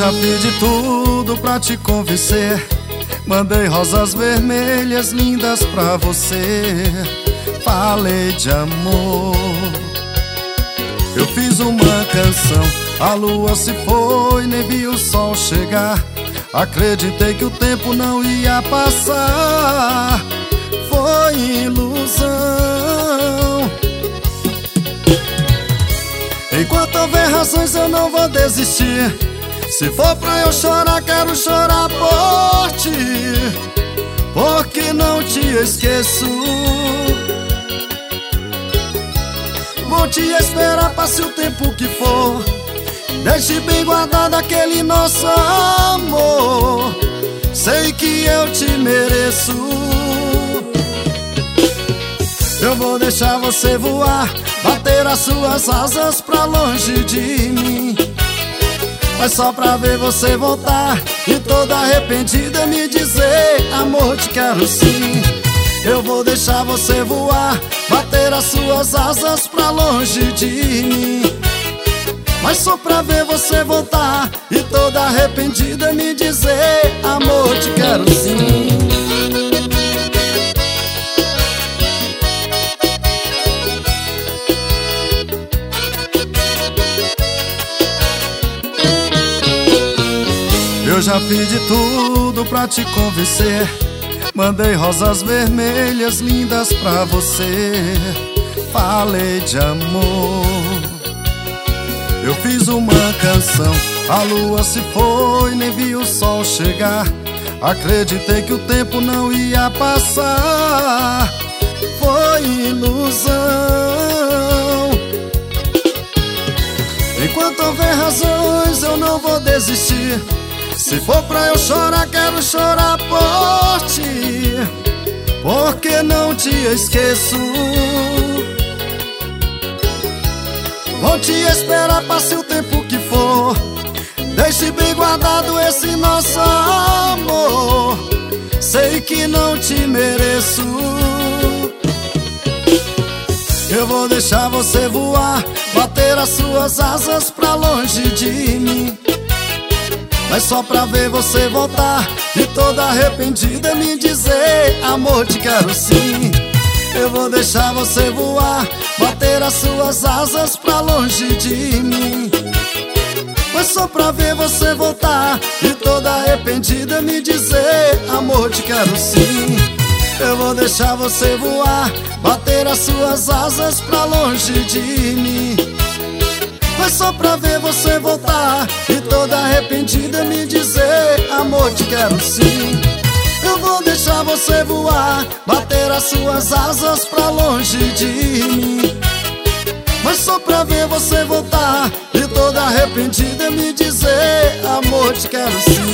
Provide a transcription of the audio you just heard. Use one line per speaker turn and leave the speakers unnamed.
já fiz de tudo pra te convencer. Mandei rosas vermelhas lindas pra você. Falei de amor. Eu fiz uma canção, a lua se foi, nem vi o sol chegar. Acreditei que o tempo não ia passar. Foi ilusão. Enquanto houver razões eu não vou desistir. Se for pra eu chorar, quero chorar por ti, porque não te esqueço. Vou te esperar, passe o tempo que for. Deixe bem guardado aquele nosso amor. Sei que eu te mereço. Eu vou deixar você voar, bater as suas asas pra longe de mim, mas só pra ver você voltar e toda arrependida me dizer: amor, te quero sim. Eu vou deixar você voar, bater as suas asas pra longe de mim, mas só pra ver você voltar e toda arrependida me dizer: amor, te quero sim. Eu já fiz de tudo pra te convencer. Mandei rosas vermelhas lindas pra você. Falei de amor. Eu fiz uma canção, a lua se foi, nem vi o sol chegar. Acreditei que o tempo não ia passar. Foi ilusão. Enquanto houver razões eu não vou desistir. Se for pra eu chorar, quero chorar por ti, porque não te esqueço. Vou te esperar, passe o tempo que for. Deixe bem guardado esse nosso amor. Sei que não te mereço. Eu vou deixar você voar, bater as suas asas pra longe de mim, mas só pra ver você voltar e toda arrependida me dizer: amor, te quero sim. Eu vou deixar você voar, bater as suas asas pra longe de mim, mas só pra ver você voltar e toda arrependida me dizer: amor, te quero sim. Eu vou deixar você voar, bater as suas asas pra longe de mim, mas só pra ver você voltar e toda arrependida me dizer: amor, te quero sim. Eu vou deixar você voar, bater as suas asas pra longe de mim, mas só pra ver você voltar e toda arrependida me dizer: amor, te quero sim.